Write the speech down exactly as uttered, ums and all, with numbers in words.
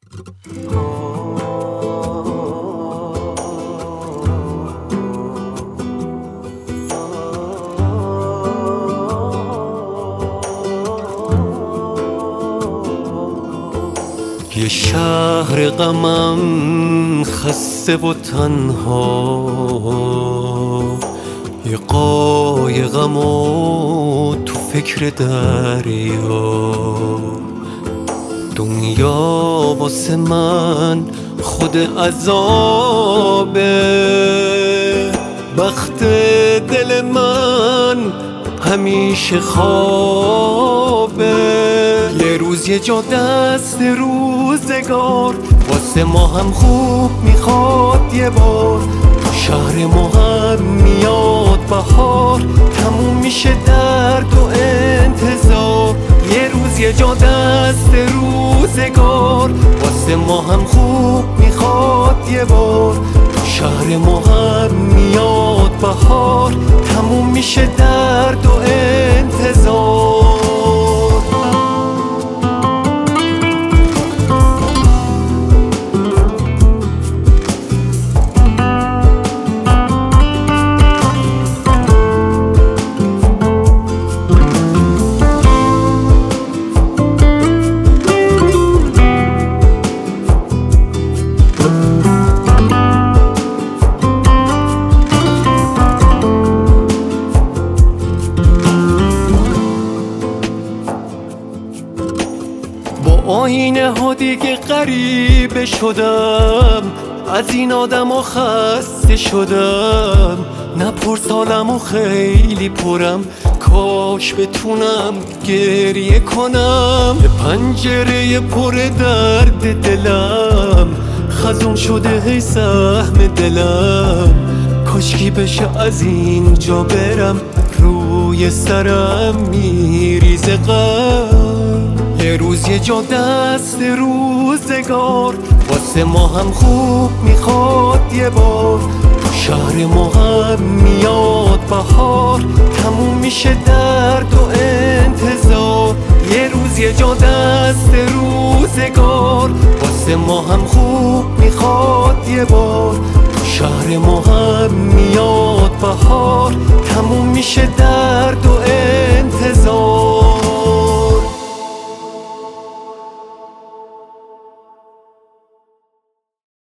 یه شهر غمم خسته و تنها، یه قایقم و تو فکر دریا. دنیا واسه من خود عذابه، بخت دل من همیشه خوابه. یه روز یه جا دست روزگار واسه ما هم خوب میخواد یه بار. شهر ما هم میاد بهار، تموم میشه درد و انتظار. یه روز یه جا دست روزگار واسه ما هم خوب میخواد یه بار. شهر ما هم میاد بهار، تموم میشه درد و انتظار. آینه ها دیگه غریبه شدم، از این آدم ها خسته شدم. نپرس حالم و خیلی پرم، کاش بتونم گریه کنم. به پنجره پر درد دلم خزون شده هی سهم دلم. کاشکی بشه از اینجا برم، روی سرم میریزه غم. یه روز یه جا دست روزگار واسه ما هم خوب میخواد یه بار. شهر ما هم میاد بهار، تموم میشه درد و انتظار. یه روز یه جا دست روزگار واسه ما هم خوب میخواد یه بار. شهر ما هم میاد بهار، تموم میشه درد و انتظار.